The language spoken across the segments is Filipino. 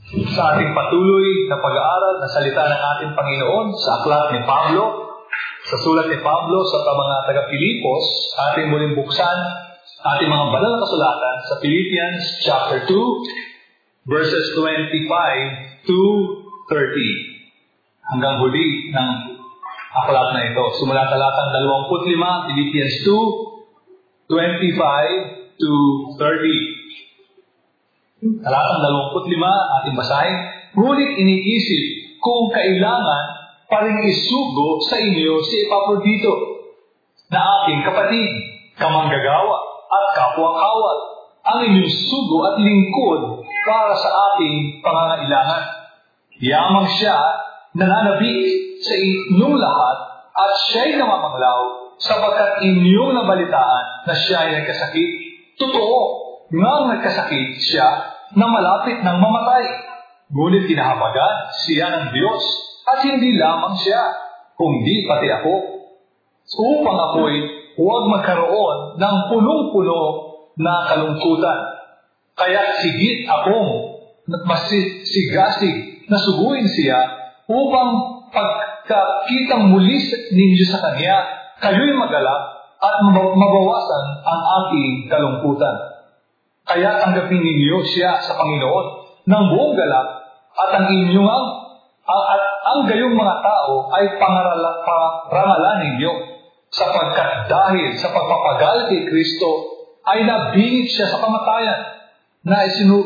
sa ating patuloy na pag-aaral na salita ng ating Panginoon sa aklat ni Pablo, sa sulat ni Pablo sa mga taga-Pilipos, ating muling buksan ating mga banal na kasulatan sa Philippians chapter 2, verses 25 to 30. Hanggang huli ng aklat na ito. Sumula talatang 25, Philippians 2, 25 to 30. Talatang 25, ating basahin. Ngunit iniisip kung kailangan pa rin isugo sa inyo si Epaprodito, na aking kapatid, kamanggagawa at kapwa-kawat, ang inyong sugo at lingkod para sa ating pangangailangan. Yamang siya nananabik sa inyong lahat at siya'y namamanglaw sapagkat inyong nabalitaan na siya'y nagkasakit. Totoo nga nagkasakit siya na malapit ng mamatay. Ngunit kinahabagan siya ng Diyos at hindi lamang siya, kundi pati ako, upang ako'y huwag magkaroon ng punong-puno na kalungkutan. Kaya sigit akong masigasig na suguin siya upang pagkakitang muli ninyo sa Kanya, kayo'y magalak at mabawasan ang aking kalungkutan. Kaya tanggapin ninyo siya sa Panginoon ng buong galak at ang gayong mga tao ay parangalan ninyo, sapagkat dahil sa pagpapagal kay Kristo ay nabingit siya sa kamatayan, na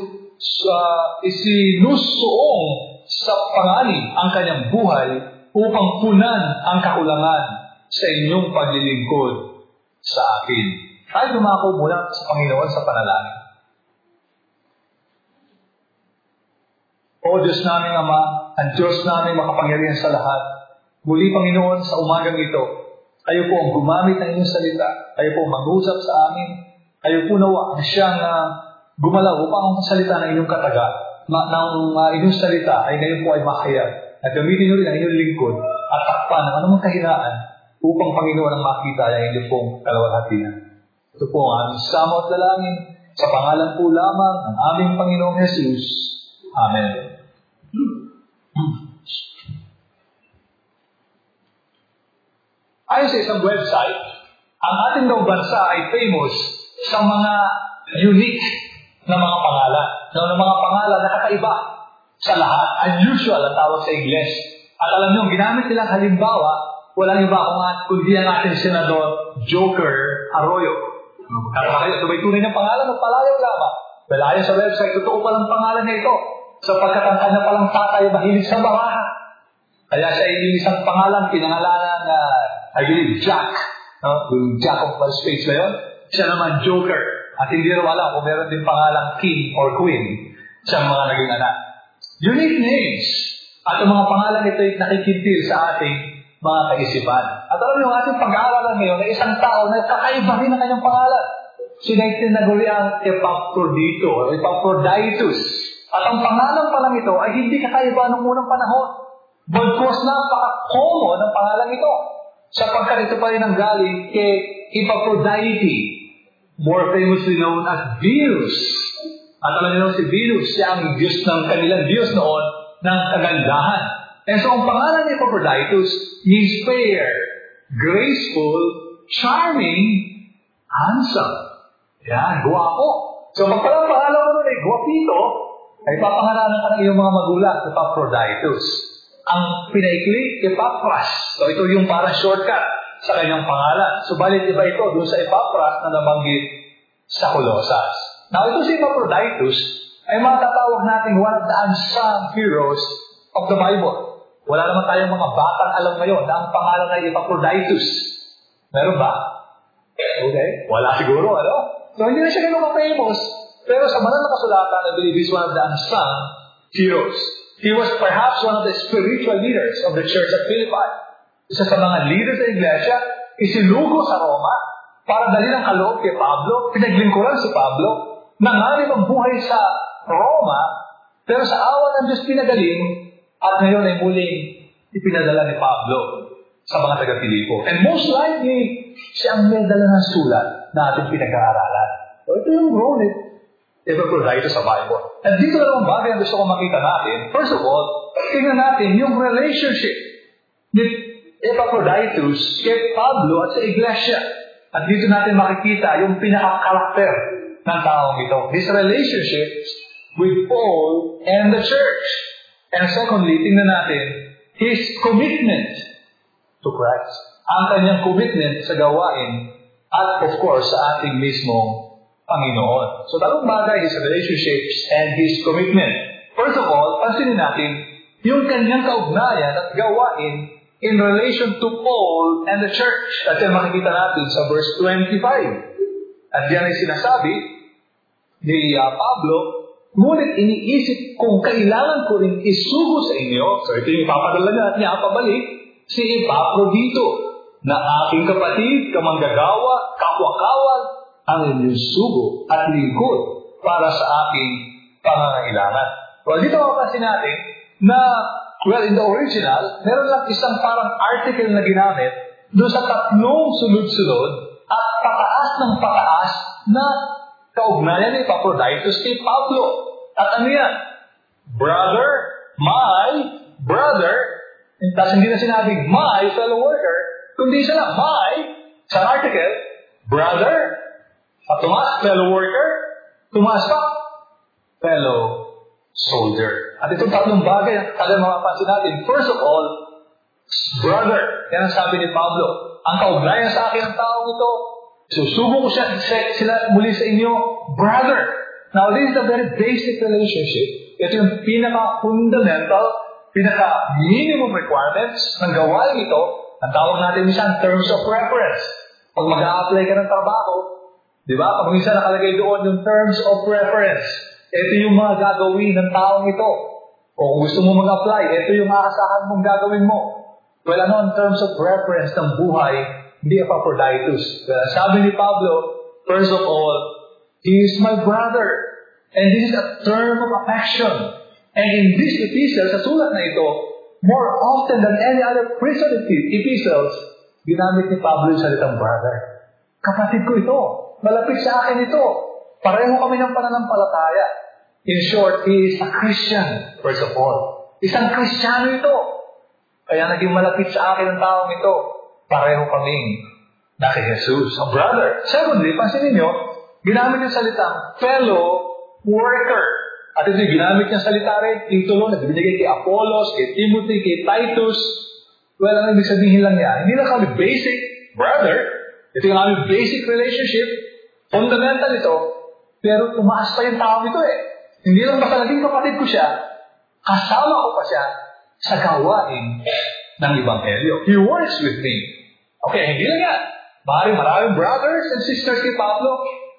isinusuong sa panganib ang kanyang buhay upang punan ang kakulangan sa inyong paglilingkod sa akin. Tayo dumako muna sa Panginoon sa panalangin. O Diyos naming Ama, ang Diyos naming makapangyarihan sa lahat, muli Panginoon sa umagang ito, kayo po ang gumamit ng inyong salita, kayo po mag-usap sa amin, kayo po nawa ang siyang gumalaw upang ang salita ng inyong kataga, ng inyong salita ay ngayon po ay mahayag, at gamitin nyo rin ang inyong lingkod at takpan ng anumang kahinaan upang Panginoon ang makita ay inyong pong kalawalhatian. Ito po ang aming sama at dalangin sa pangalan po lamang ng aming Panginoong Jesus. Amen. Ayon sa isang website, ang ating daw bansa ay famous sa mga unique na mga pangalan. Na mga pangalan na kakaiba sa lahat. Unusual ang tawag sa Ingles. At alam niyo, ginamit nilang halimbawa, walang iba kundi ang ating Senador Joker Arroyo. Ito ba'y tunay ng pangalan o palayaw lamang? Well, ayon sa website, totoo palang pangalan na ito. Sapagkat ang kanya palang tatay mahilig sa baraha. Kaya siya ay isang pangalan, pinangalanan na, I believe, Jack. Yung Jack of all spades na yun. Siya naman Joker. At hindi rin alam kung meron din pangalang King or Queen siyang mga naging anak. Unique names. At ang mga pangalan ito ay nakikintil sa ating mga kaisipan. At alam niyo, ating pag-aaralan ngayon na isang tao na kakaiba rin ang kanyang pangalan. Siya ay tinaguri ang Epaprodito o Epaphroditus. At ang pangalan pa lang ito ay hindi kakaiba ng unang panahon. Bagkus napaka-common ang pangalan ito. Sapagkat ito pa rin ang galing kay Epaprodite, more famously known as Venus. At alam niyo si Venus, siya ang Diyos ng kanilang Diyos noon ng kagandahan. And so ang pangalan ni Epaphroditus means fair, graceful, charming, handsome. Yan, guwapo. So magpalang pangalan mo nun ay guwapito, ay papangalanan ka ng iyong mga magulang, Epaphroditus. Ang pinaikli, Epaphras. So ito yung parang shortcut sa kanyang pangalan. Subalit iba ito doon sa Epaphras na nabanggit sa Colosas. Now ito si Epaphroditus ay matatawag natin one of the unsung heroes of the Bible. Wala naman tayong mga batang alam ngayon na ang pangalan ay Epaphroditus. Meron ba? Okay. Wala siguro, ano? So hindi na siya ganun famous. Pero sa banal na kasulatan, I believe he's one of the unsung heroes. He was perhaps one of the spiritual leaders of the church at Philippi. Isa sa mga leaders sa iglesia, isinugo sa Roma para dalhin ang kaloob kay Pablo. Pinaglingkuran si Pablo. Nanganib ang buhay sa Roma, pero sa awa ng Diyos pinagaling, at ngayon ay muling ipinadala ni Pablo sa mga taga-Filipo. And most likely, siya ang may dala ng sulat na ating pinag-aaralan. So ito yung role Epaphroditus sa Bible. At dito dalawang bagay ang gusto ko makita natin. First of all, tingnan natin yung relationship ni Epaphroditus kay Pablo at sa iglesia. At dito natin makikita yung pinaka-karakter ng taong ito. This relationship with Paul and the church. And secondly, tingnan natin his commitment to Christ. Ang kanyang commitment sa gawain at of course sa ating mismong Panginoon. So, dalawang bagay, his relationships and his commitment. First of all, pansinin natin yung kanyang kaugnayan at gawain in relation to Paul and the church. At yan makikita natin sa verse 25. At yan ay sinasabi ni Pablo, ngunit iniisip kung kailangan ko rin isugo sa inyo. So, ito yung ipapadala niya pabalik, si Epaphroditus, na aking kapatid, kamanggagawa, kapwa-kawal, ang inyong sugo at lingkod para sa aking pangangailangan. Well, dito mapapansin natin na, well, in the original, meron lang isang parang article na ginamit doon sa tatlong sunod-sunod at pataas ng pataas na kaugnayan ni Epaphroditus kay Pablo. At ano yan? Brother, my brother, tapos hindi na sinabing my fellow worker, kundi siya na my, sa article, brother, at tumas, fellow worker, tumas pa, fellow soldier. At itong tatlong bagay ang talagang mapapansin natin. First of all, brother, yan ang sabi ni Pablo, ang kaugnayan sa akin ng taong ito, susubo ko sila muli sa inyo, brother. Now, this is a very basic relationship. Ito yung pinaka-fundamental, pinaka-minimum requirements ng gawain ito. Ang tawag natin minsan, terms of reference. Pag mag-a-apply ka ng trabaho, di ba? Pag minsan nakalagay doon yung terms of reference. Ito yung mga gagawin ng taong ito. O kung gusto mo mag-apply, ito yung aasahan mong gagawin mo. Well, ano ang terms of reference ng buhay ni Epaphroditus? Sabi ni Pablo, first of all, he is my brother. And this is a term of affection. And in this epistle, sa sulat na ito, more often than any other Christian epistles, ginamit ni Pablo yung salitang brother. Kapatid ko ito. Malapit sa akin ito. Pareho kami ng pananampalataya. In short, he is a Christian, first of all. Isang Kristiyano ito. Kaya naging malapit sa akin ang taong ito. Pareho kaming na kay Jesus, a brother. Secondly, pansinin nyo, ginamit yung salitang fellow worker. At ito yung ginamit niyang salita rin, titulo na binigay kay Apollos, kay Timothy, kay Titus. Well, ano ibig sabihin lang niya? Hindi lang kami basic brother. Ito yung aming basic relationship. Fundamental ito. Pero tumaas pa yung tao ito eh. Hindi lang basta naging kapatid ko siya, kasama ko pa siya sa gawain ng Ebanghelyo. He works with me. Okay, hindi lang yan. Maraming brothers and sisters kay Pablo.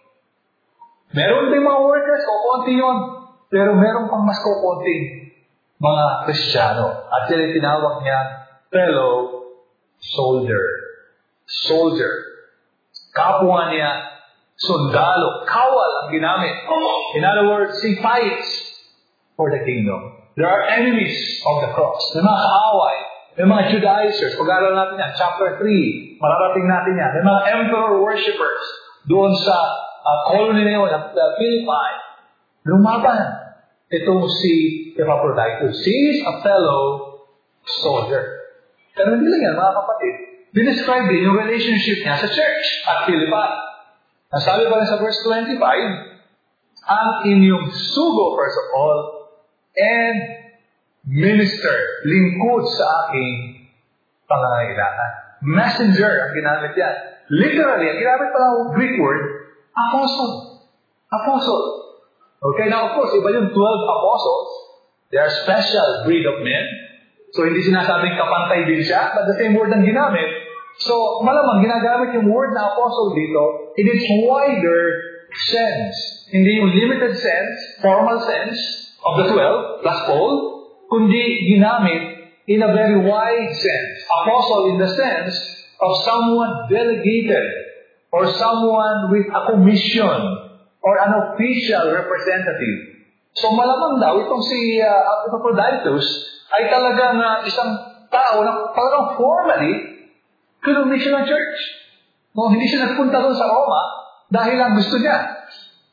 Meron din mga workers, kukunti yun. Pero meron pang mas kukunting mga Kristiyano. At yan ay tinawag niya fellow soldier. Soldier. Kapwa niya, sundalo, kawal ang ginamit. In other words, he fights for the kingdom. There are enemies of the cross. May mga kaaway. May mga Judaizers. Pag-aaral natin yan. Chapter 3. Mararating natin yan. May mga emperor worshippers. Doon sa colony na yun, at Philippi. Lumaban. Itong si Epaphroditus. He is a fellow soldier. Pero hindi lang yan, mga kapatid. Dinescribe din yung relationship niya sa church at Philippi. Nasabi pa rin sa verse 25, ang inyong sugo, first of all, and minister, lingkod sa aking pangangailangan. Messenger ang ginamit yan. Literally, ang ginamit pa ng Greek word, apostle. Apostle. Okay, now of course, iba yung 12 apostles. They are special breed of men. So, hindi sinasabing kapantay din siya, but the same word ang ginamit. So, malamang ginagamit yung word na apostle dito in its wider sense. Hindi yung limited sense, formal sense of the 12 plus Paul, kundi ginamit in a very wide sense. Apostle in the sense of someone delegated or someone with a commission or an official representative. So, malamang daw itong si Epaphroditus ay talagang isang tao na parang formally kinumisyon ng church. No, hindi siya nagpunta doon sa Roma dahil lang gusto niya.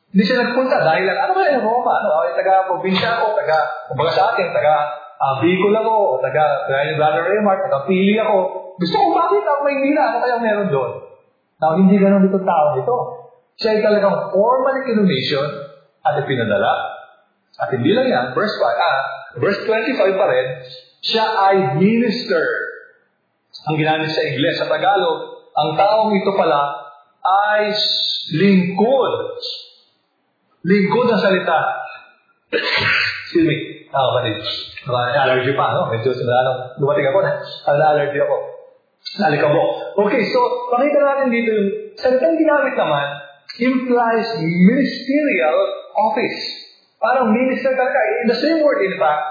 Hindi siya nagpunta dahil lang, ano ba yung Roma? Taga-probinsya ako, kumbaga sa akin, Bicol ako, Brother Raymar, taga-Pili ako. Gusto ko makita ako Maynila, ano kaya meron doon? Now, hindi ganun dito tao dito. Siya ay talagang formal Indonesian at ipinadala. At hindi lang yan, verse 25 pa rin, siya ay minister. Ang ginamit sa Ingles, sa Tagalog, ang taong ito pala ay lingkod. Lingkod ang salita. Excuse me. Kapatid. Allergy pa, no? Medyo lumating ako na. Allergy ako. Nalikabok. Okay, so, pakita natin dito yung salitang ginamit naman implies ministerial office. Parang minister talaga. The same word, in fact,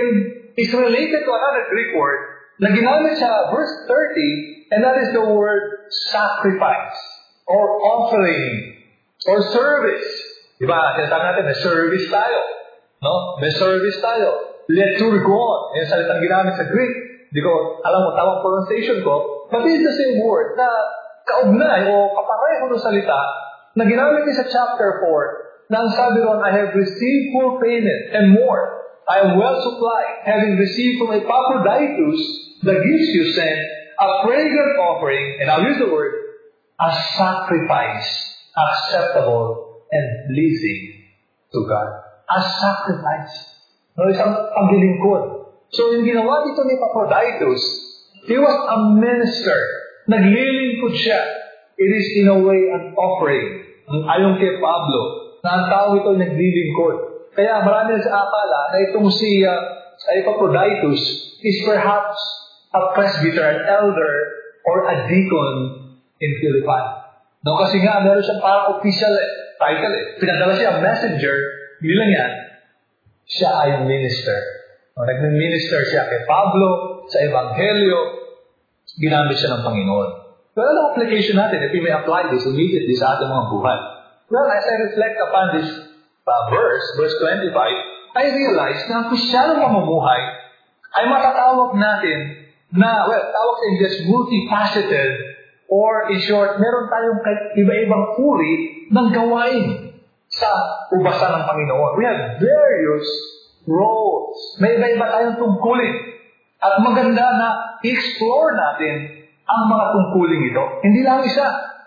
is related to another Greek word na ginamit sa verse 30, and that is the word sacrifice or offering or service. Diba? Sinasabi natin, may service tayo. No? May service tayo. Liturgon. Yung salitang ginamit sa Greek. Hindi ko alam mo tamang pronunciation ko. But it is the same word na kaugnay o kapareho ng salita na ginamit niya sa chapter 4 na ang sabi ron, I have received full payment and more. I am well supplied, having received from Epaphroditus the gifts you sent, a fragrant offering, and I'll use the word, a sacrifice acceptable and pleasing to God. A sacrifice. No, isang paglilingkod. So, yung ginawa dito ni Epaphroditus, he was a minister. Naglilingkod siya. It is in a way an offering. Ayon kay Pablo, na ang tao ito naglilingkod. Kaya marami na sa akala na itong si Epaphroditus is perhaps a presbyter, an elder, or a deacon in Philippi. No, kasi nga, meron siyang parang official title. Pinadala siya messenger, hindi lang yan, siya ay minister. No, nag-minister siya kay Pablo, sa Ebanghelyo, ginamit siya ng Panginoon. Pero anong application natin if we may apply this immediately sa ating mga buhay? Well, as I reflect upon this verse 25, I realize na ang Kristiyanong pamumuhay ay matatawag natin na, tawag sa English, multifaceted, or in short, meron tayong iba-ibang uri ng gawain sa ubasan ng Panginoon. We have various roles. May iba-iba tayong tungkulin. At maganda na i-explore natin ang mga tungkulin ito. Hindi lang isa.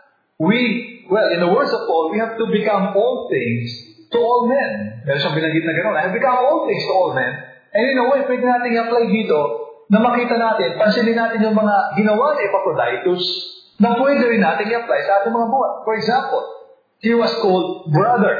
In the words of Paul, we have to become all things to all men. Meron siyang binanggit na gano'n. I have become all things to all men. And in a way, pwede natin i-apply dito na makita natin, pansinin natin yung mga ginawa ni Epaphroditus na pwede rin natin i-apply sa ating mga buhay. For example, he was called brother.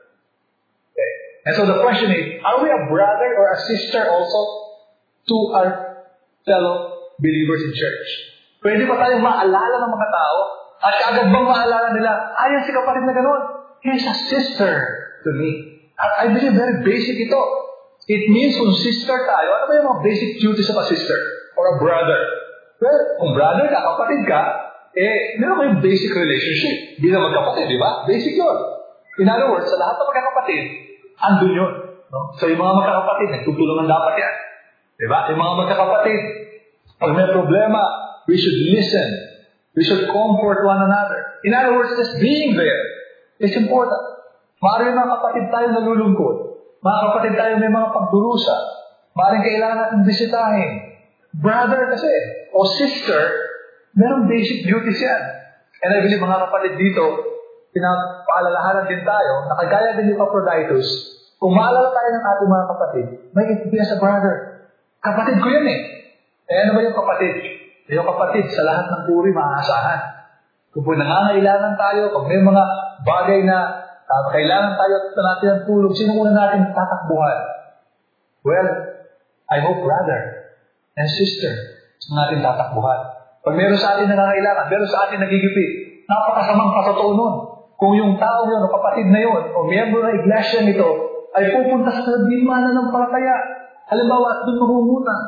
Okay. And so the question is, are we a brother or a sister also to our fellow believers in church? Pwede pa tayong maalala ng mga tao at agad bang maalala nila, ayan si kapatid na gano'n. He's a sister to me. At I believe very basic ito. It means kung sister tayo, ano ba yung mga basic duties of a sister or a brother? Well, kung brother ka, kapatid ka, meron kayong basic relationship. Hindi na magkapatid, di ba? Basic yun. In other words, sa lahat ng magkakapatid, andun yun. No? So yung mga magkakapatid, nagtutulungan dapat yan. Di ba? Yung mga magkakapatid, pag may problema, we should listen. We should comfort one another. In other words, just being there is important. Maaaring mga kapatid tayo nalulungkot. Mga kapatid tayo may mga pagdurusa. Maaaring kailangan natin bisitahin. Brother kasi, o sister, merong basic duties yan. And I believe mga kapatid dito, pinapaalalahanan din tayo, na kagaya din ni Epaphroditus, kung maalala tayo ng ating mga kapatid, may itibigay sa brother. Kapatid ko yan eh. Ano ba yung kapatid? Yung kapatid, sa lahat ng uri, maaasahan. Kung po nangangailangan tayo, kung may mga bagay na kailangan tayo at natin ang tulog, sino muna natin tatakbuhan? Well, I hope brother and sister ang ating tatakbuhan. Pag meron sa atin nangangailangan, meron sa atin nagigipit, napakasamang patotoo nun. Kung yung tao yun, o kapatid na yun, o miyembro ng iglesia nito, ay pupunta sa dimana ng palataya. Halimbawa, at doon mahumutan.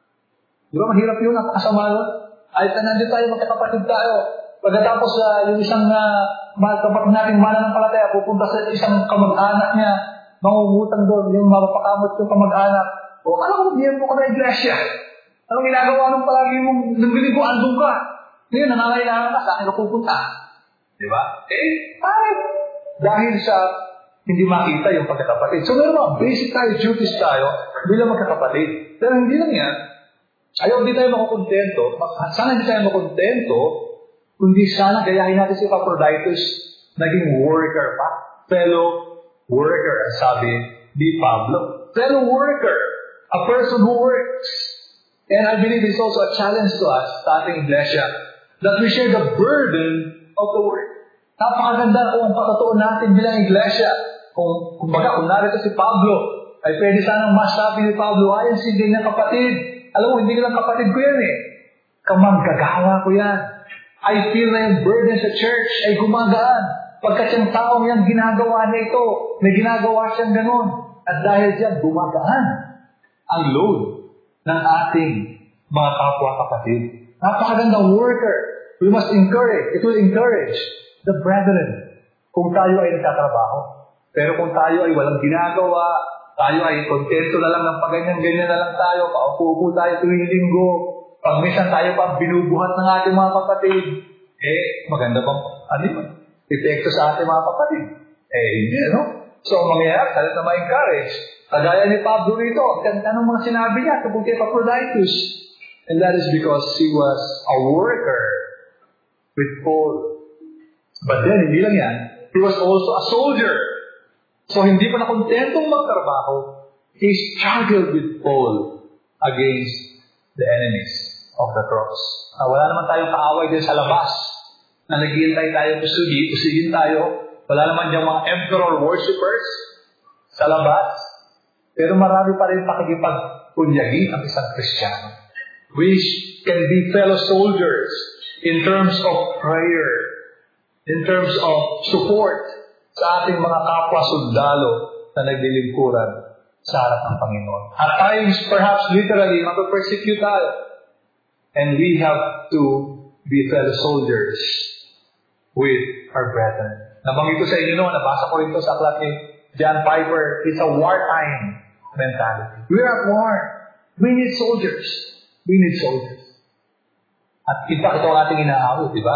Di ba, mahirap yun, napakasama yun. Ay, nandito tayo, magkakapatid tayo. Pagkatapos yung isang kapatid nating mananampalataya, pupunta sa isang kamag-anak niya, mangungutang doon, yung mapapakamot yung kamag-anak. O, alam ko, miyembro ka ng iglesia. Anong ginagawa nung palagi mong nagbiling ko, andun ka. Ngayon, nangangailangan ka, sa akin na pupunta. Di ba? Bakit? Dahil sa hindi makita yung pagkakapatid. So, meron mga basic tayo, duties tayo, bilang magkakapatid. Pero hindi lang yan. Ayaw, hindi tayo makukontento. Sana hindi tayo makontento, kundi sana gayahin natin si Epaphroditus, naging worker pa. Fellow worker, sabi ni Pablo. Fellow worker. A person who works. And I believe it's also a challenge to us, sa ating iglesia, that we share the burden of the work. Napakaganda kung patotoo natin bilang iglesia. Kung narito si Pablo, ay pwede sanang masabi ni Pablo, ay, ang sige niya kapatid. Alam mo, hindi lang kapatid ko yan eh. Kamanggagawa ko yan. I feel na yung burden sa church ay gumagaan. Pagkat yung taong yan, ginagawa niya ito. May ginagawa siyang ganun. At dahil diyan, gumagaan ang load ng ating mga kapwa-kapatid. Napakagandang worker. We must encourage. It will encourage the brethren kung tayo ay nagtatrabaho. Pero kung tayo ay walang ginagawa, tayo ay kontento na lang ng paganyan-ganyan na lang tayo, paupo-upo tayo tuwing linggo, pag minsan tayo pa binubuhat ng ating mga kapatid, maganda pang, epekto sa ating mga kapatid. Hindi, no? So, ang mangyayari, tayo na ma-encourage. Kagaya ni Pablo rito, anong mga sinabi niya tungkol kay Epaphroditus? And that is because he was a worker with Paul. But then, hindi lang yan, he was also a soldier. So, hindi pa nakontentong magtrabaho, he struggled with Paul against the enemies of the cross. Wala naman tayong kaaway din sa labas na naghihintay tayo usigin tayo. Wala naman diyang mga emperor worshippers sa labas. Pero marami pa rin pakikipag-unyagi ang isang Kristiyano. We can be fellow soldiers in terms of prayer, in terms of support sa ating mga kapwa-sundalo na naglilingkuran sa harap ng Panginoon. At times, perhaps literally, mapapersecute tayo. And we have to be fellow soldiers with our brethren. Nabanggit ko sa inyo noon, nabasa ko rin ito sa aklat ni John Piper, it's a wartime mentality. We are at war. We need soldiers. We need soldiers. At kita ito ang ating inaawit, di ba?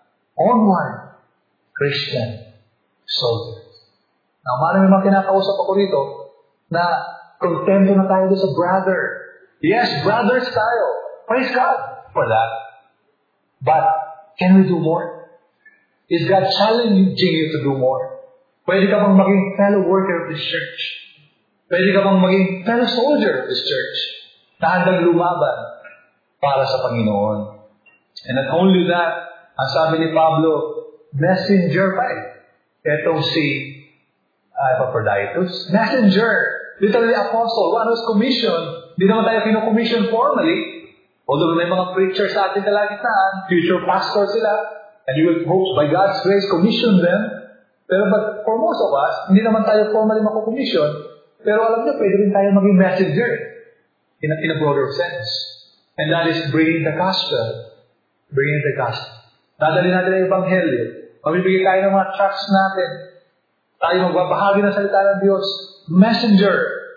Onward, Christian soldiers. Now, marami mga kinakausap ako rito na kontento na tayo sa brother. Yes, brothers tayo. Praise God for that. But, can we do more? Is God challenging you to do more? Pwede ka bang maging fellow worker of this church? Pwede ka bang maging fellow soldier of this church na handang lumaban para sa Panginoon? And not only that, ang sabi ni Pablo, messenger pa eh. Itong si Epaphroditus. Messenger. Literally apostle. One who's commissioned. Hindi naman tayo kinukommission formally. Although may mga preachers sa ating kalagitnaan, future pastors sila, and you will hope by God's grace commission them. Pero but for most of us, hindi naman tayo formally makukommission. Pero alam niyo, pwede rin tayo maging messenger in a broader sense. And that is bringing the gospel. Bringing the gospel. Dadali natin ang ebanghelyo. Mabibigay tayo ng mga tracts natin. Tayo magbabahagi ng salita ng Diyos. Messenger.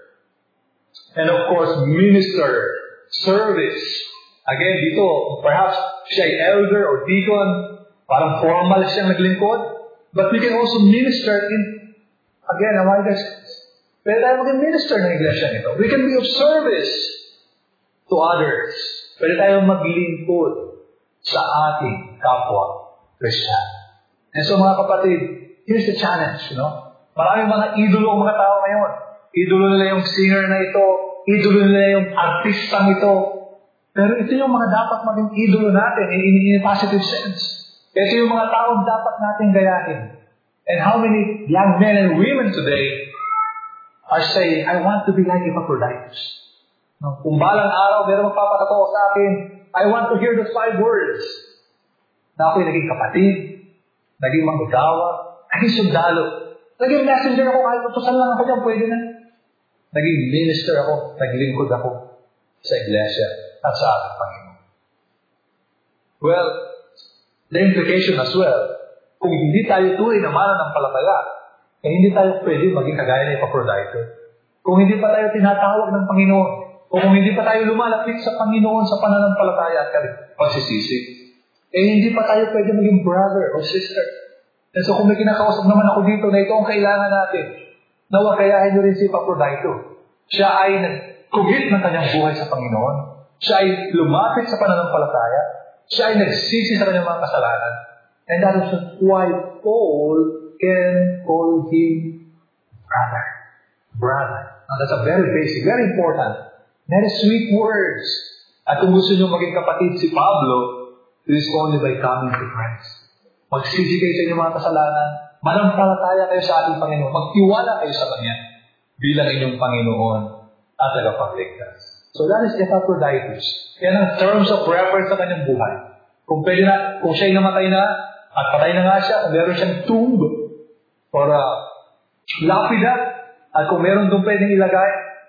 And of course, minister. Service. Again, dito, perhaps siya ay elder or deacon. Parang formal siyang naglingkod. But we can also minister in, again, a wider sense. Pwede tayo maging minister ng iglesia nito. We can be of service to others. Pwede tayo maglingkod sa ating kapwa Christian. And so mga kapatid, here's the challenge, Maraming mga idolo ang mga tao ngayon. Idolo nila yung singer na ito. Idolo nila yung artistang ito. Pero ito yung mga dapat maging idolo natin in a positive sense. Ito yung mga taong dapat natin gayahin. And how many young men and women today are saying, I want to be like Epaphroditus. Kung balang araw, meron magpapakatawa sa akin, I want to hear those 5 words. Na ako'y naging kapatid, naging manggagawa, naging sundalo, naging messenger ako, kahit utusan lang ako dyan, pwede na. Naging minister ako, naglingkod ako sa iglesia at sa ating Panginoon. Well, the implication as well, kung hindi tayo tuloy na mananampalataya, hindi tayo pwede maging kagaya ni Epaphroditus. Kung hindi pa tayo tinatawag ng Panginoon, o kung hindi pa tayo lumalapit sa Panginoon sa pananampalataya at pagsisisi, hindi pa tayo pwede maging brother or sister. And so kung may kinakausap naman ako dito na ito ang kailangan natin, Nawag kayahin niyo rin si Epaprodito. Siya ay nag-commit ng kanyang buhay sa Panginoon. Siya ay lumapit sa pananampalataya. Siya ay nagsisi sa kanyang mga kasalanan. And that is why Paul can call him brother. Brother. Now that's a very basic, very important, very sweet words. At kung gusto niyo maging kapatid si Pablo, it is only by coming to Christ. Magsisi kayo sa inyong mga kasalanan. Manampalataya kayo sa ating Panginoon. Magtiwala kayo sa Kanya bilang inyong Panginoon at tagapagligtas. So that is Epaphroditus. Yan ang terms of reference sa kanyang buhay. Kung siya ay namatay na, at patay na nga siya, kung meron siyang tomb or lapida, at kung meron doon pwedeng ilagay,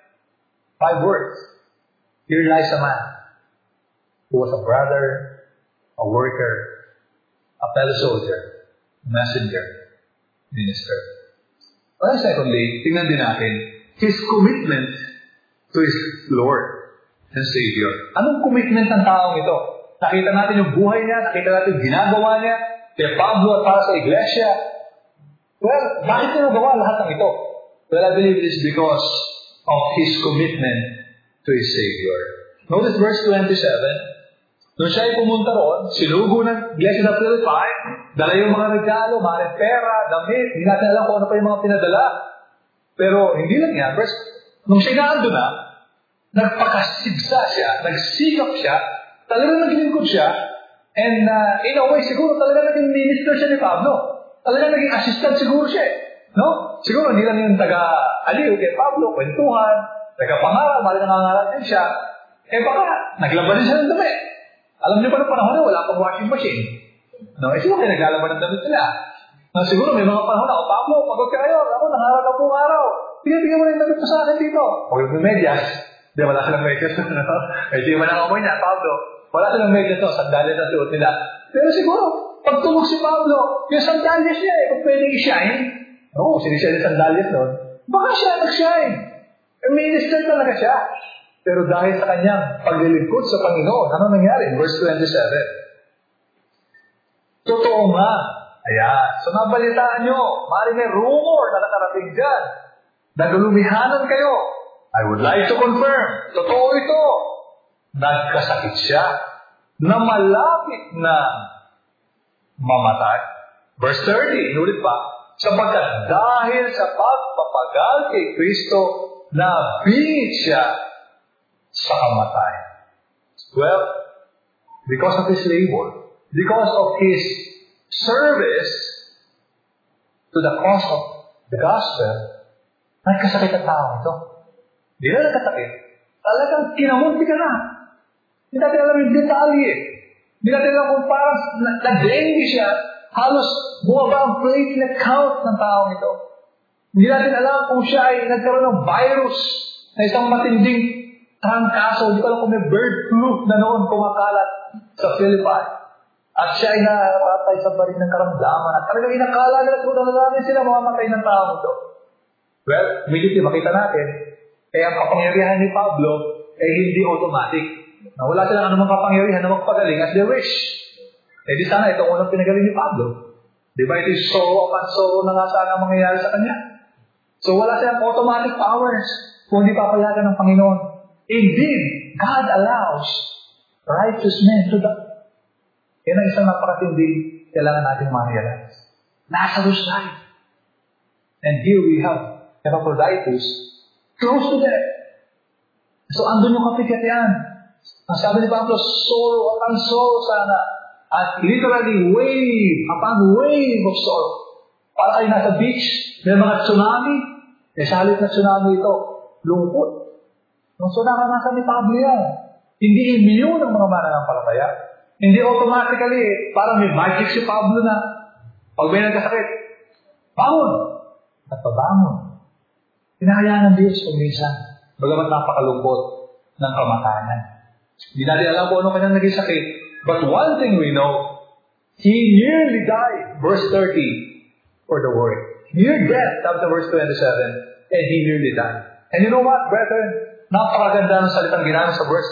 5 words. Here lies a man who was a brother, a worker, a fellow soldier, messenger, minister. Well, secondly, tingnan din natin his commitment to his Lord and Savior. Anong commitment ng taong ito? Nakita natin yung buhay niya, nakita natin yung ginagawa niya, kay Pablo at para sa iglesia. Well, bakit niya nagawa lahat ng ito? Well, I believe it is because of his commitment to his Savior. Notice verse 27. Nung siya ay pumunta roon, sinugo ng iglesia na Philippi, dala yung mga regalo, mga pera, damit, hindi natin alam kung ano pa yung mga pinadala. Pero hindi lang yan. Nung siya naando na, nagpakasigsa siya, nagsikap siya, talagang naglingkod siya, and in a way, siguro talagang naging minister siya ni Pablo. Talagang naging assistant siguro siya. No? Siguro hindi lang yung taga-aliw kay Pablo, kwentuhan, taga-pangaral, mali nangangaral din siya. Baka, naglaban din siya ng dami. Alam niyo pa ng panahon na wala pang washing machine. No? Siguro kayo naglalaban ng damit nila. Siguro may mga panahon na, Pablo, pagod ka kayo, ako, nangaral na pong araw. Bigyan mo na yung damit ko sa akin dito. O yung medyas. Hindi, wala silang medyas. Hindi man ang amoy niya, Pablo. Wala silang medyas to, sandalyas na suot nila. Pero siguro, pag tulog si Pablo, yung sandalyas niya kung pwedeng i-shine, sinishine yung sandalyas doon, baka siya nag-shine. Minister talaga siya. Pero dahil sa kanyang paglilingkod sa Panginoon, ano nangyari? Verse 27. Totoo nga. Ayan. So nabalitaan nyo, maaaring may rumor na nakarating dyan. Nagulumihanan kayo. I would like to confirm. Totoo ito. Nagkasakit siya na malapit na mamatay. Verse 30, inulit pa. Sapagkat dahil sa pagpapagal kay Kristo, nabingit siya sa kamatayan. Well, because of his labor, because of his service to the cause of the gospel, nagkasakit ang tao ito. Hindi na nagkasakit. Talagang kinamunti ka na. Hindi natin alam yung detalye. Hindi natin alam kung parang nag-dengue siya, halos bumaba ang platelet count ng taong ito. Hindi natin alam kung siya ay nagkaroon ng virus na isang matinding trangkaso. Hindi ko alam kung may bird flu na noon kumakalat sa Philippi. At siya ay napatay sa barin ng karamdaman. At talagang inakala nila kung nalalangin sila mamamatay ng tao ito. Well, immediately makita natin, ang kapangyarihan ni Pablo ay hindi automatic. Wala silang anumang kapangyarihan na magpagaling as they wish. Di sana ito unang pinagaling ni Pablo. Di ba ito yung sorrow upon sorrow na nga sana mangyayari sa kanya? So wala silang automatic powers kung hindi papayagan ng Panginoon. Indeed, God allows righteous men to die. Yan ang isang napakatindi kailangan natin ma-realize. Lazarus died. And here we have Epaphroditus close to death. So andun yung kapigatian. Ang sabi ni Pablo, sorrow upon sorrow sana. At literally wave upon wave of sorrow. Para kayo nasa beach, may mga tsunami. Sa halip na tsunami ito, lungkot. So naranasan ni Pablo yan. Hindi immune ng mga mananampalataya. Hindi automatically, parang may magic si Pablo na pag may nagkasakit, bangon! At pabangon. Hinahayaan ng Diyos kung minsan, bagamat napakalungkot ng kamatayan. Hindi natin alam kung ano kanyang naging sakit. But one thing we know, he nearly died, verse 30, for the word. Near death, comes to verse 27, and he nearly died. And you know what, brethren? Napakaganda ng salitang ginamit sa verse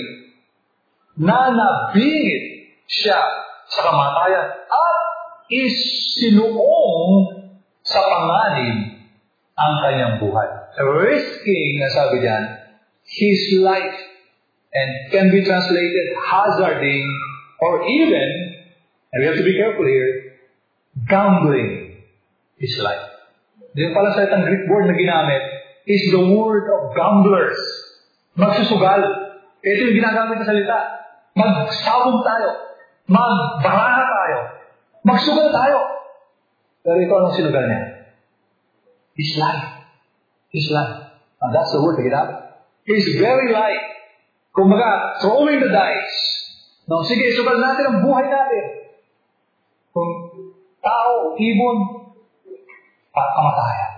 30. Na nabingit siya sa kamatayan at isinuong sa panganib ang kanyang buhay. Risking, sabi diyan, his life, and can be translated hazarding, or even, and we have to be careful here, gambling his life. Diyan pala sa itang Greek word na ginamit is the word of gamblers. Magsusugal. Ito yung ginagamit na salita. Magsabog tayo. Magbaraha tayo. Magsugal tayo. Pero ito anong sinugal niya? His life. His life. And that's the word na ginamit. His very life. Kumbaga, throwing the dice. No, sige, sugal natin ang buhay natin. Kung tao, ibon, kamatayan.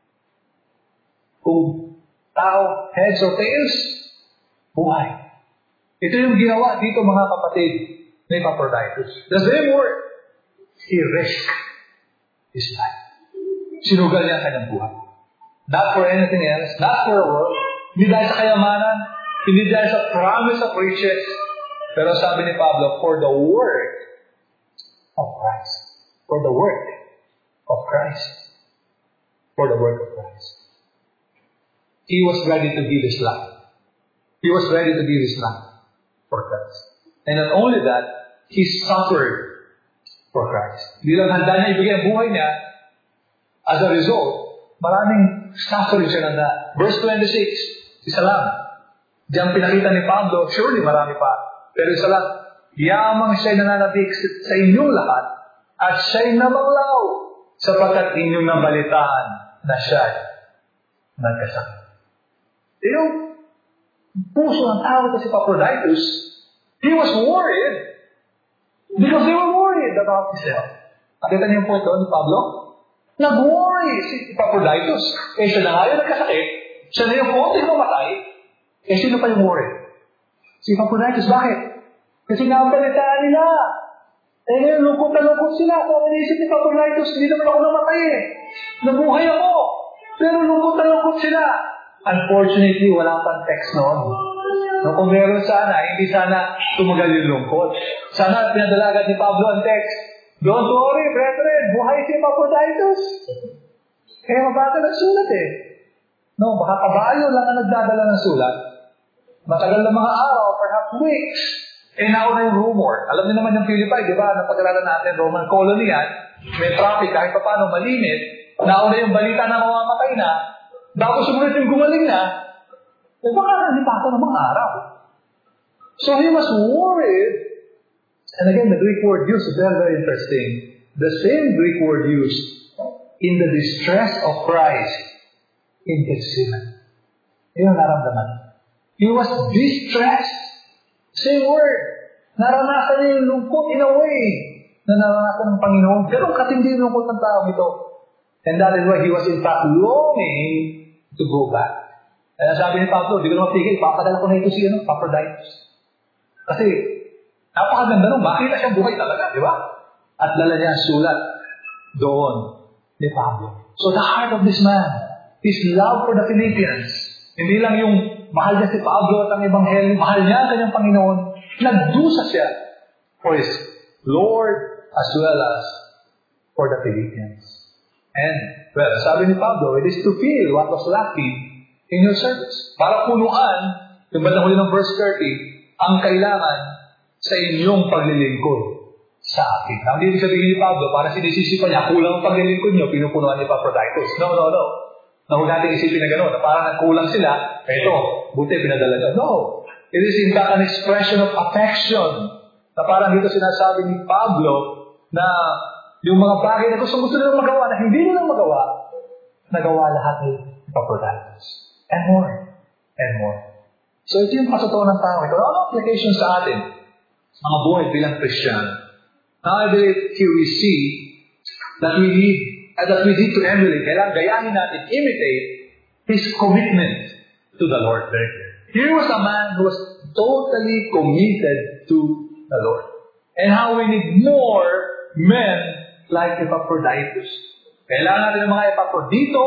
Kung tao, heads or tails, buhay. Ito yung ginawa dito mga kapatid ni Epaphroditus. The same word. He risked his life. Sinugal niya ang kanyang buhay. Not for anything else, not for a world, hindi dahil sa kayamanan, hindi dahil sa promise of riches, pero sabi ni Pablo, for the work of Christ. For the work of Christ. For the work of Christ. He was ready to give his life. He was ready to give his life for Christ. And not only that, he suffered for Christ. Hindi lang handa niya ibigay ang buhay niya. As a result, maraming suffering siya nanda. Verse 26, isa lang. Diyan pinakita ni Pablo, surely marami pa. Pero isa lang, yamang siya'y nananabik sa inyong lahat at siya'y namanglaw sapagkat inyong nabalitaan na siya'y nagkasakit. Yung puso ng tao kasi Epaphroditus, he was worried because they were worried about himself. Nakita niyo po ito ni Pablo? Nag-worry si Epaphroditus. Siya na nga yung nagkasakit, siya na yung konting mamatay, sino pa yung worry? Si Epaphroditus, bakit? Kasi nabalitaan nila. Ngayon, lungkot na lungkot sila. So, naisip ni Epaphroditus, hindi naman ako namatay Nabuhay ako. Pero lungkot na lungkot sila. Unfortunately, wala pang text noon. Kung meron sana, hindi sana tumagal yung lungkot. Sana pinadala agad ni Pablo ang text. Don't worry, brethren, buhay si Epaphroditus. Kaya mabata ng sulat No, baka kabayo lang ang nagdadala ng sulat. Matagal na mga araw, perhaps weeks. Nauna yung rumor. Alam niyo naman yung Philippi, di ba? Napag-aralan natin, Roman colony yan. May traffic, kahit pa paano malimit. Nauna yung balita na mamamatay na. Tapos sumunod yung gumaling na. Baka nalipatan ng mga araw. So he was worried. And again, the Greek word used is very, very interesting. The same Greek word used in the distress of Christ in Gethsemane. Yun ang naramdaman. He was distressed. Same word. Naranasan niya yung lungkot in a way na naranasan ng Panginoon. Pero katindi yung lungkot ng tao ito. And that is why he was in fact longing to go back. Kaya sabi ni Pablo, di ko na mapigil, papadala ko na ito si Epaphroditus. Kasi, napakaganda nung makita siyang buhay talaga, di ba? At dala niya ang sulat doon ni Pablo. So the heart of this man, his love for the Philippians, hindi lang yung mahal niya si Pablo at ang Ebanghelyo, mahal niya ang kanyang Panginoon, nagdusa siya for his Lord as well as for the Philippians. And, well, sabi ni Pablo, it is to feel what was lacking in your service. Para punuan, yung bandang huli ng verse 30, ang kailangan sa inyong paglilingkod sa akin. Ang hindi sabihin ni Pablo, para sinisisi pa niya, kulang ang paglilingkod niyo, pinupunuan ni Epaphroditus. No. Na huwag natin isipin na gano'n, na parang nagkulang sila, eto, buti pinadala niyo. No. It is in fact an expression of affection. Na parang dito sinasabi ni Pablo na yung mga bagay na gusto nilang magawa na hindi nilang magawa, nagawa lahat ni Epaphroditus. And more. And more. So ito yung patutuo ng tao. Ito ang application sa atin. Mga buhay bilang Christian. Now I believe here we see that we need to emulate. Kailangan gayahin natin, imitate his commitment to the Lord. Here was a man who was totally committed to the Lord. And how we need more men like Epaphroditus. Kailangan natin ng mga Epaphrodito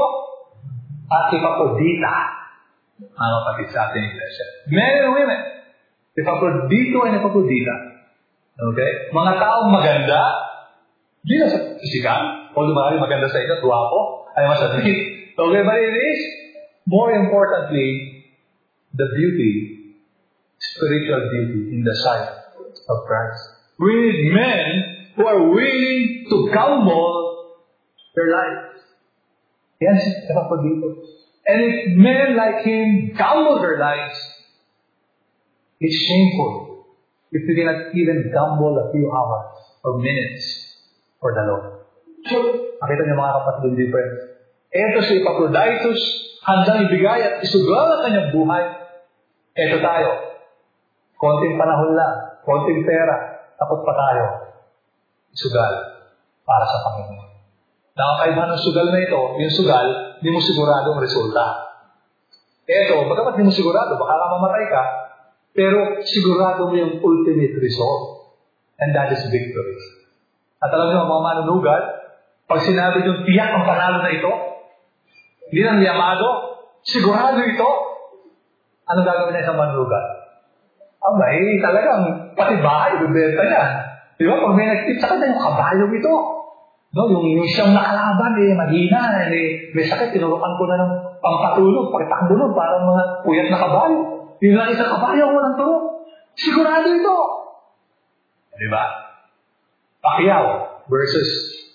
at Epaphrodita. Mga kapatid sa ating iglesia. Men and women. Epaphrodito and Epaphrodita. Okay? Mga taong maganda. Hindi na sa fisikan. Although marami maganda sa inyo, guwapo. Ay masabi. Okay, but it is, more importantly, the beauty, spiritual beauty in the sight of Christ. We need men who are willing to gamble their lives. Yan si Papa dito. And if men like him gamble their lives, it's shameful if we cannot even gamble a few hours or minutes for the Lord. Nakita niyo mga kapatid yung difference. Ito si Epaphroditus, handang ibigay at isugal ang kanyang buhay. Ito tayo. Konting panahon lang, konting pera, takot pa tayo. Isugal para sa Panginoon. Nakakaiba ng sugal na ito, yung sugal, hindi mo sigurado ang resulta. Ito, bagamat hindi mo sigurado, baka ka mamatay ka, pero sigurado mo yung ultimate result. And that is victory. At alam niyo, mga manunugal, pag sinabi yung tiyak ang panalo na ito, hindi lang yamado, sigurado ito, ano gagawin na isang manunugal? Abay, talagang pati bahay, bibenta niya. Di ba? Pag may nag-tip sa kanya, yung kabayo ito. No, yung siyang nakalaban, mahina, may sakit, tinurukan ko na ng pampatulog, pagtakbo nun, parang mga puyat na kabayo. Yung lang isang kabayo, walang turo. Sigurado ito. Di ba? Pacquiao versus,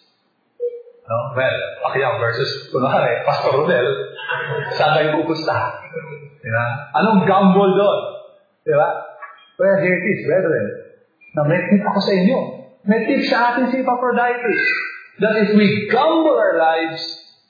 Pacquiao versus, kunwari, Pastor Rodel, saan kayo pupusta? Di ba? Anong gamble doon? Di ba? Well, here it is, brethren. Na may tip ako sa inyo. May tip sa atin si Epaphroditus. That if we gamble our lives,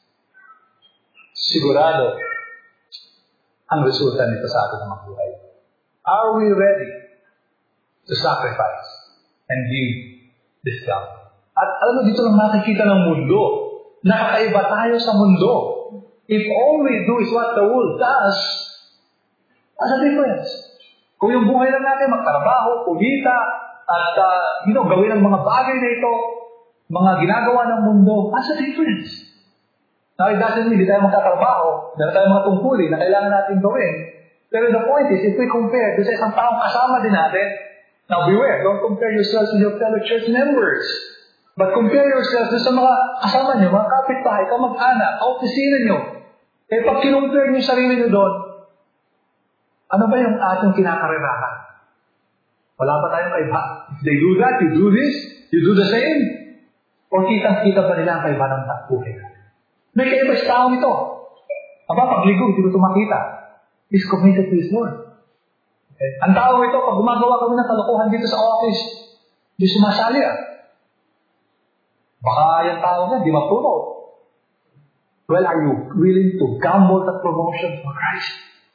sigurado ang resulta nito sa ating mga buhay. Are we ready to sacrifice and give this gamble? At alam mo, dito lang nakikita ng mundo. Nakakaiba tayo sa mundo. If all we do is what the world does, what's the difference? Kung yung buhay lang natin, magtrabaho, kumita, at gawin ang mga bagay na ito, mga ginagawa ng mundo, what's the difference? Now, it doesn't mean hindi tayo magkatrabaho, hindi tayo mga tungkulin na kailangan natin gawin. Pero the point is, if we compare sa isang taong kasama din natin, now beware, don't compare yourselves with your fellow church members. But compare yourselves sa mga kasama nyo, mga kapitbahay, kamag-anak, kaopisina nyo. Eh, pag kinumpare nyo yung sarili nyo doon, ano ba yung ating kinakarerahan? Wala pa tayong kaiba. If they do that, you do this, you do the same. O kitang-kita ba nila ang kaiba ng buhay natin? May kaiba sa taong ito. Aba, pagligo, hindi ko ito makita. He's committed to His Word. Okay? Ang tao ito, pag gumagawa kami ng kalokohan dito sa office, di sumasali Baka yung tao niya, di mapuno. Well, are you willing to gamble that promotion for Christ?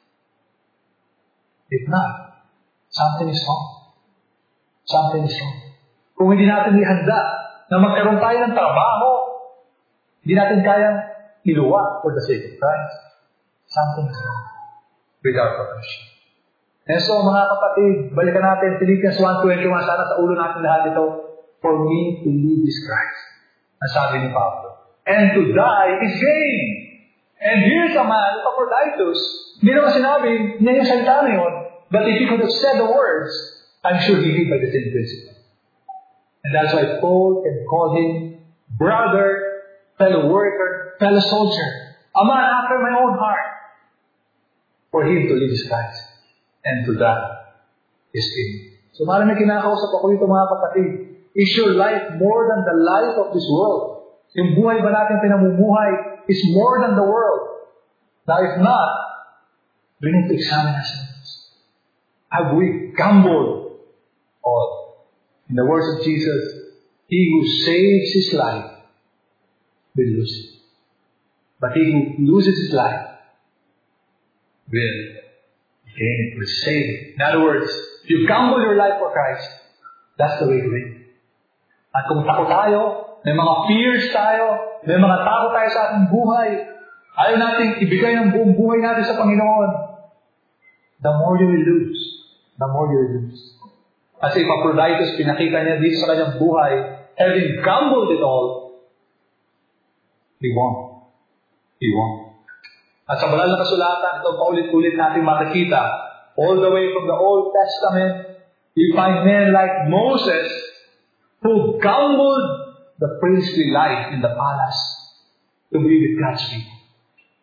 If not, something is wrong. Something is wrong. Kung hindi natin ihanda na magkaroon tayo ng trabaho, hindi natin kayang iluwa for the sake of Christ, something is wrong with our profession. And so, mga kapatid, balikan natin Philippians 1:21, sana sa ulo natin lahat ito, for me to live is Christ. Ang sabi ni Pablo. And to die is gain. And here's a man, Epaphroditus, hindi naman sinabi niya yung salita na yun, but if he could have said the words, I'm sure he lived by the same principle. And that's why Paul can call him brother, fellow worker, fellow soldier, a man after my own heart. For him to live is Christ, and to die is gain. So marami kinakausap ako dito mga kapatid. Is your life more than the life of this world? Yung buhay ba natin pinamumuhay is more than the world? Now if not, we need to examine ourselves. Have we gambled all? In the words of Jesus, he who saves his life will lose it. But he who loses his life will gain it, will save it. In other words, if you gamble your life for Christ, that's the way to win. At kung takot tayo, may mga fears tayo, may mga takot tayo sa ating buhay, ayaw natin ibigay ng buong buhay natin sa Panginoon, the more you will lose. The more you will lose. As Epaphroditus, pinakita niya dito sa kanyang buhay, having gambled it all, he won. He won. At sa banal na kasulatan, ito paulit-ulit natin makikita, all the way from the Old Testament, we find men like Moses, who gambled the priestly life in the palace to be with God's people.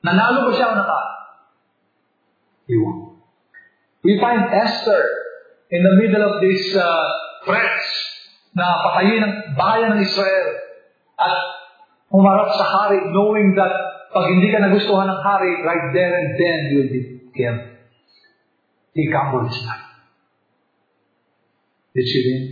Nanalo ba siya o natalo? He won. We find Esther in the middle of this threats na patayin ang bayan ng Israel at humarap sa hari knowing that pag hindi ka nagustuhan ng hari, right there and then you will be killed. He gambled his life. Did she win?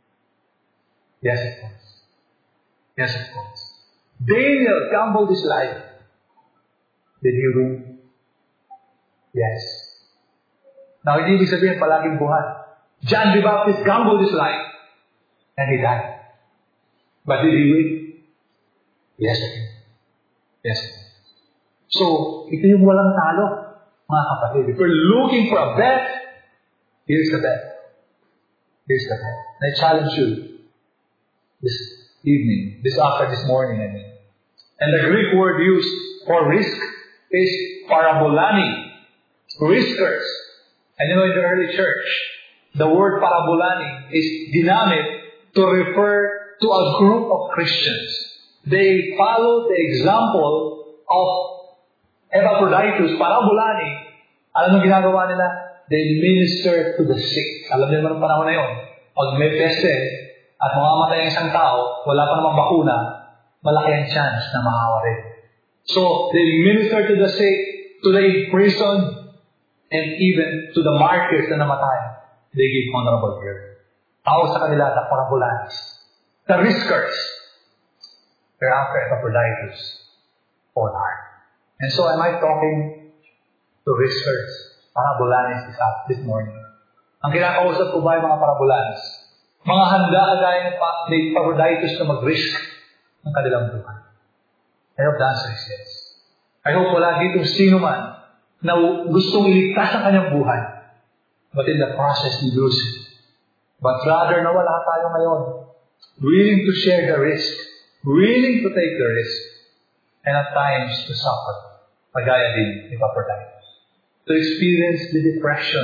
Yes, of course. Yes, of course. Daniel gambled his life. Did he win? Yes. Now, hindi ibig sabihin palaging buhay. John the Baptist gambled his life. And he died. But did he win? Yes, okay. Yes. So, ito yung walang talo, mga kapatid. If we're looking for a bet, here's the bet. Here's the bet. And I challenge you this evening, this morning, I mean. And the Greek word used for risk is parabolani, riskers. And you know, in the early church, the word parabolani is ginamit to refer to a group of Christians. They followed the example of Epaphroditus, parabolani. Alam mo ginagawa nila? They minister to the sick. Alam niyo naman ang panahon na yun. Pag may peste at mamamatay ang isang tao, wala pa namang bakuna, malaki ang chance na mahawa rin. So, they minister to the sick, to the imprisoned, and even to the martyrs na namatay. They give honorable prayer. Tawag sa kanila na parabolanis. The riskers. They're after Epaphroditus on heart. And so, am I talking to riskers? Parabolanis this morning. Ang kinakausap ko ba yung mga parabolanis? Mga handa kagaya ni Epaphroditus na mag-risk ng kanilang buhay. I hope the answer is yes. I hope wala dito sino man na gustong iligtas ang kanyang buhay. But in the process, we lose it. But rather, nawala tayo ngayon. Willing to share the risk. Willing to take the risk. And at times, to suffer. Pagaya din ni Epaphroditus. To experience the depression,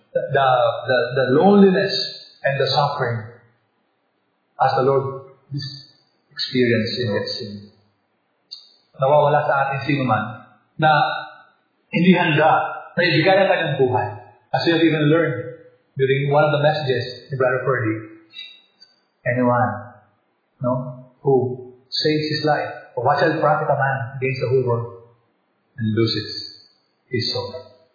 the loneliness, and the suffering as the Lord experienced in that sin. Nawawala sa atin sino man na hindi handa na ibigay ang kanyang buhay. As we have even learned during one of the messages ni Brother Ferdy, anyone who saves his life, for what shall profit a man against the whole world and loses his soul?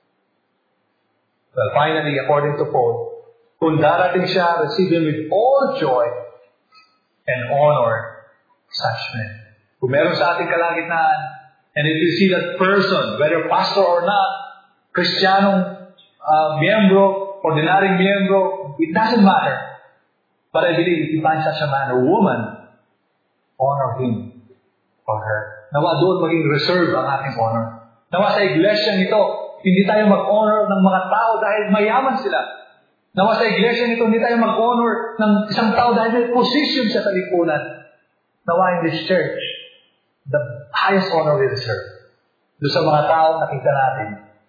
Well, finally, according to Paul, kung darating siya, receive him with all joy and honor such men. Kung meron sa ating kalagitnaan, and if you see that person, whether pastor or not, Kristiyanong miyembro, ordinaryong miyembro, it doesn't matter. But I believe if you find such a man or woman, honor him or her. Nawa doon maging reserve ang ating honor. Nawa sa iglesia nito, hindi tayo mag-honor ng mga tao dahil mayaman sila. Nawa sa iglesia nito, hindi tayo mag-honor ng isang tao dahil may position sa lipunan. Nawa in this church, the highest honor we deserve. Doon sa mga tao nakita natin,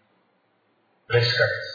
riskers.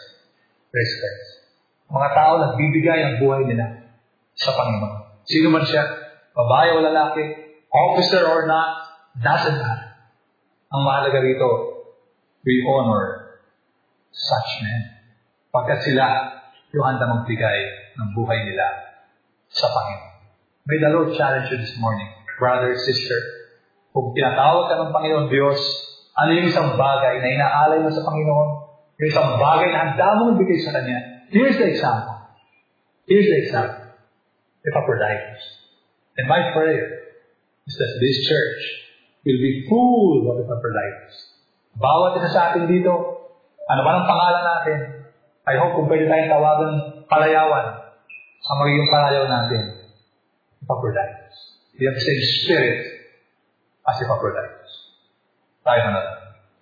Mga tao nagbibigay ang buhay nila sa Panginoon. Sino man siya, babae o lalaki, officer or not, doesn't matter. Ang mahalaga rito, we honor such men. Pagkat sila yung handa magbigay ng buhay nila sa Panginoon. May the Lord challenge you this morning, brother, sister. Kung tinatawag ka ng Panginoon Diyos, ano yung isang bagay na inaalay mo sa Panginoon? Yung isang bagay na handa mong bigay sa Kanya. Here's the example. Epaphroditus. And my prayer is that this church will be full of Epaphroditus. Bawat isa sa atin dito, ano ba ang pangalan natin? I hope kung pwede tayong tawagan palayawan sa magiging palayaw natin. Epaphroditus. We have the same spirit as Epaphroditus. Tayo na natin.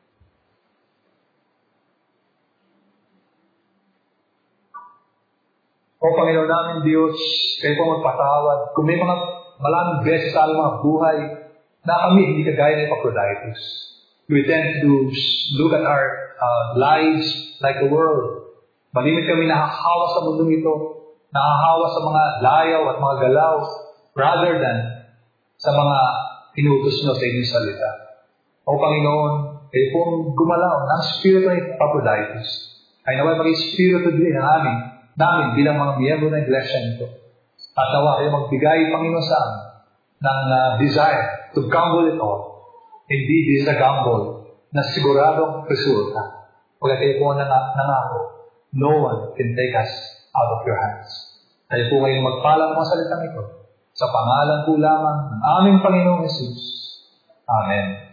O Panginoon namin Diyos, kayo po magpatawad. Kung may mga maraming beses sa mga buhay na kami hindi kagaya ng Epaphroditus. We tend to look at our lives like the world. Malimit kami nahahawa sa mundong ito, nahahawa sa mga layaw at mga galaw, rather than sa mga inutos nyo sa inyong salita. O Panginoon, Kayo po gumalaw ng Espiritu ng Epaphroditus. Ay naway maging Espiritu din namin bilang mga miyembro ng Iglesia nito. At nawa kayo magbigay, Panginoon, sa amin ng desire to gamble it all. Hindi this a gamble na siguradong resulta. Pagkat kayo po nangako, no one can take us out of your hands. Kayo po kayong magpalang mga salitang ito sa pangalan po lamang ng aming Panginoong Jesus. Amen.